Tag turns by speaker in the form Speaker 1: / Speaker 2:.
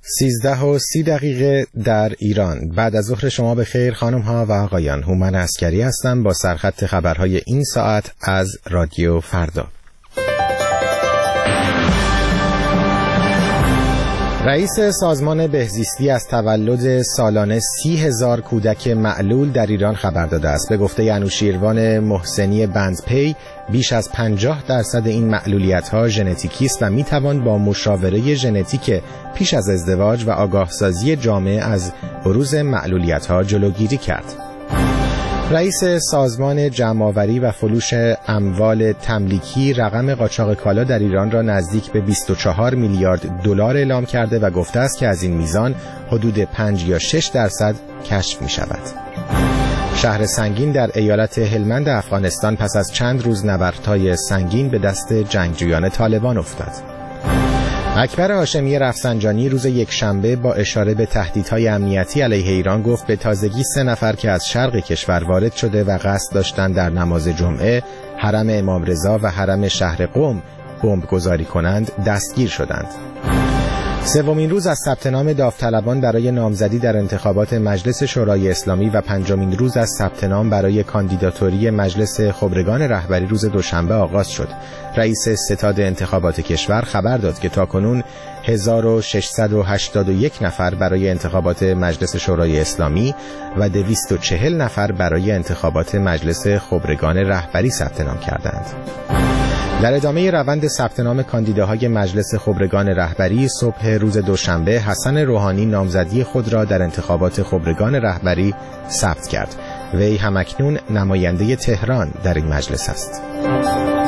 Speaker 1: 13:30 در ایران. بعد از ظهر شما بخیر خانم ها و آقایان. هومن عسکری هستم با سرخط خبرهای این ساعت از رادیو فردا. رئیس سازمان بهزیستی از تولد سالانه 30,000 کودک معلول در ایران خبر داده است. به گفته انوشیروان محسنی بندپی، بیش از 50% این معلولیت‌ها ژنتیکی است و می‌توان با مشاوره ژنتیک پیش از ازدواج و آگاهسازی جامعه از بروز معلولیت‌ها جلوگیری کرد. رئیس سازمان جمع‌آوری و فروش اموال تملیکی رقم قاچاق کالا در ایران را نزدیک به 24 میلیارد دلار اعلام کرده و گفته است که از این میزان حدود 5 یا 6% کشف می شود. شهر سنگین در ایالت هلمند افغانستان پس از چند روز نبردهای سنگین به دست جنگجویان طالبان افتاد. اکبر هاشمی رفسنجانی روز یکشنبه با اشاره به تهدیدهای امنیتی علیه ایران گفت به تازگی 3 نفر که از شرق کشور وارد شده و قصد داشتند در نماز جمعه حرم امام رضا و حرم شهر قم بمب گذاری کنند دستگیر شدند. 3مین روز از ثبت نام داوطلبان برای نامزدی در انتخابات مجلس شورای اسلامی و 5مین روز از ثبت نام برای کاندیداتوری مجلس خبرگان رهبری روز دوشنبه آغاز شد. رئیس ستاد انتخابات کشور خبر داد که تاکنون 1681 نفر برای انتخابات مجلس شورای اسلامی و 240 نفر برای انتخابات مجلس خبرگان رهبری ثبت نام کردند. در ادامه روند ثبت نام کاندیداهای مجلس خبرگان رهبری صبح روز دوشنبه حسن روحانی نامزدی خود را در انتخابات خبرگان رهبری ثبت کرد. وی همکنون نماینده تهران در این مجلس است.